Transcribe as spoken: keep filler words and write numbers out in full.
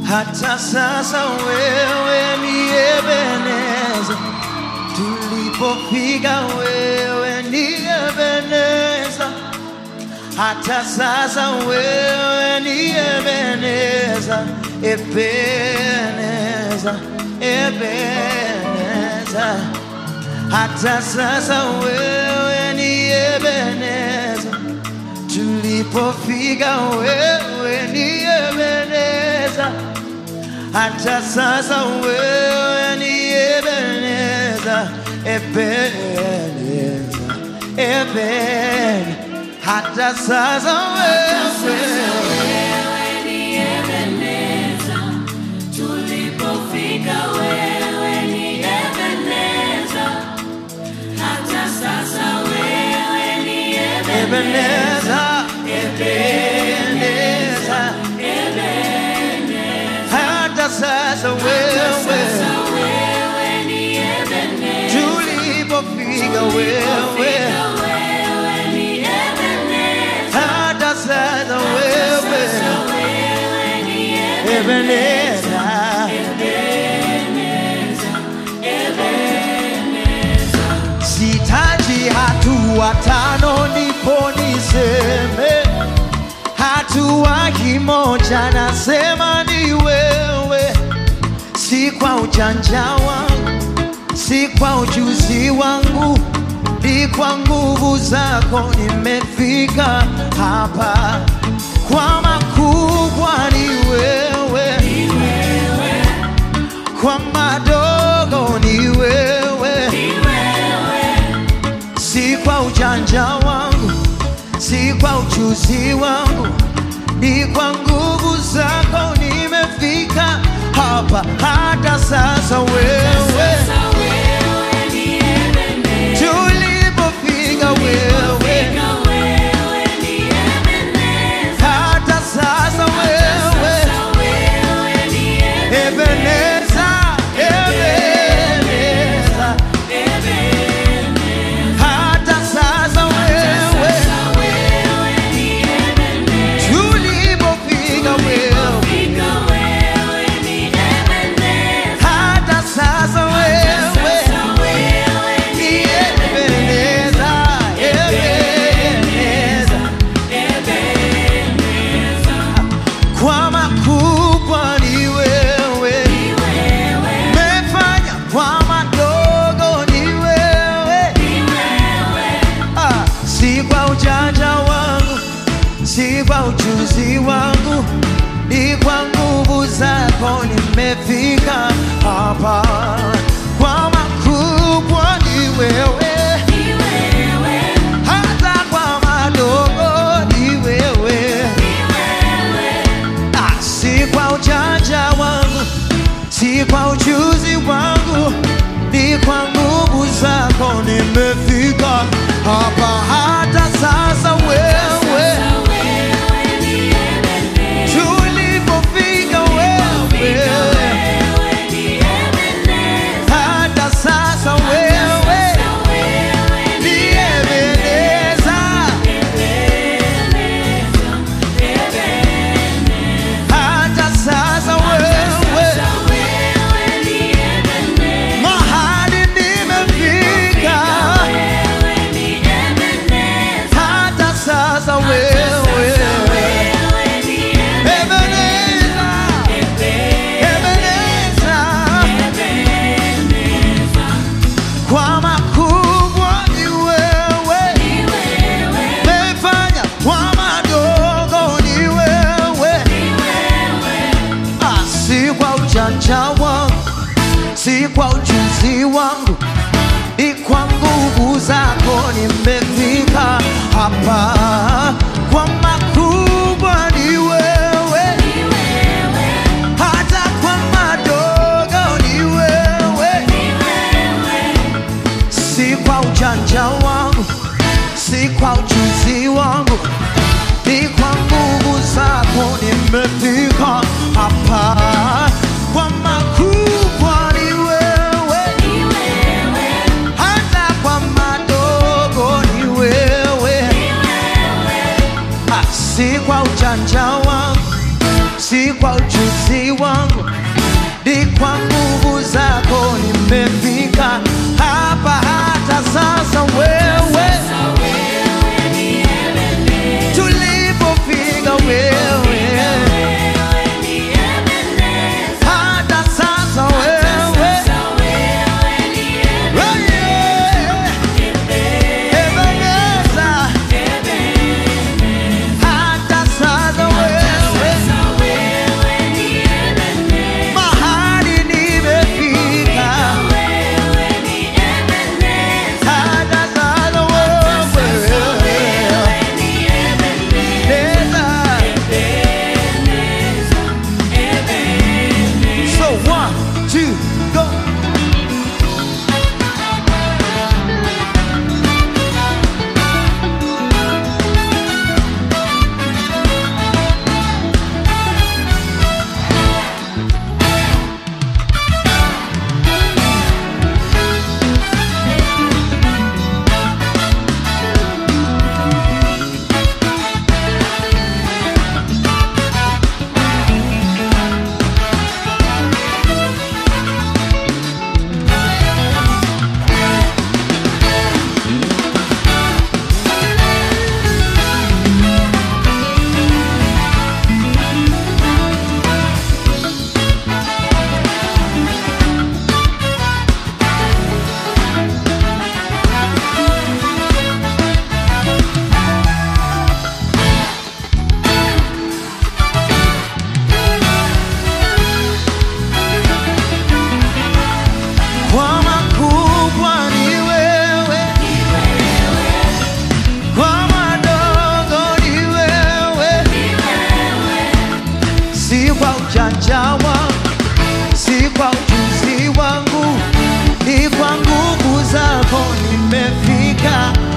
hata sasa wewe ni Ebeneza. Tulipofika wewe ni Ebeneza, hata sasa wewe ni Ebeneza. Ebeneza, Ebeneza, hata sasa wewe ni Ebeneza. Tulipofika wewe ni Ebeneza, hata sasa wewe ni Ebeneza. Ebeneza, Ebeneza, hata sasa wewe ni Ebeneza. Tulipofika wewe ni Ebeneza, hata sasa wewe ni Ebeneza. Ebeneza, Ebeneza, hata sasa wewe ni Ebeneza. Tulipofika wewe ni Ebeneza, hata sasa wewe ni Ebeneza. Sitaji hatua tano ndipo niseme, hatua kimoja nasema ni wewe. Si kwa ujanja wangu, si kwa ujuzi wangu, ni kwa nguvu zako nimefika hapa. Kwa makubwa ni wewe, kwa madogo ni wewe. Si kwa ujanja wangu, si kwa ujuzi wangu, ni kwa nguvu zako nimefika hapa. Hata sasa wewe, tulipofika wewe, hata sasa wewe Ebeneza, Ebeneza, hata sasa wewe tulipofika wewe, hata sasa wewe ni Ebeneza, Ebeneza, kwa makubwa ni wewe, umefanya kwa madogo ni wewe. Ah, si kwa ujanja wangu, si kwa ujuzi wangu, ni kwa nguvu zako nimefika hapa. Kwa makubwa ni wewe, hata kwa madogo ni wewe. Ah, si kwa ujanja wangu, si kwa ujuzi wangu, ni kwa nguvu zako nimefika hapa. Hata sasa wewe, tulipofika wewe, hata sasa wewe ni Ebeneza, hata sasa wewe mahali nimefika, hata sasa wewe Ebeneza, Ebeneza, kwa makubwa ni wewe, umefanya kwa madogo ni wewe. Ah, si kwa ujanja wangu, si kwa ujuzi wangu, ni kwa nguvu zako nimefika hapa. Kwa makubwa ni wewe, hata kwa madogo ni wewe. Si kwa ujanja wangu, si kwa ujuzi wangu, ni kwa nguvu zako nimefika hapa. Kwa makubwa ni wewe, hata kwa madogo ni wewe. Ah, si kwa ujanja wangu, si si kwa ujuzi wangu, ni kwa nguvu zako nimefika hapa hata sasa. Wewe tulipofika wewe, hata sasa wewe, Ebeneza, hata sasa wewe, mahali nimefika, hata sasa wewe, Ebeneza. So one, two, go. Kwa makubwa ni wewe, kwa madogo ni wewe, si kwa ujanja wangu, si kwa ujuzi wangu, ni kwa nguvu zako nimefika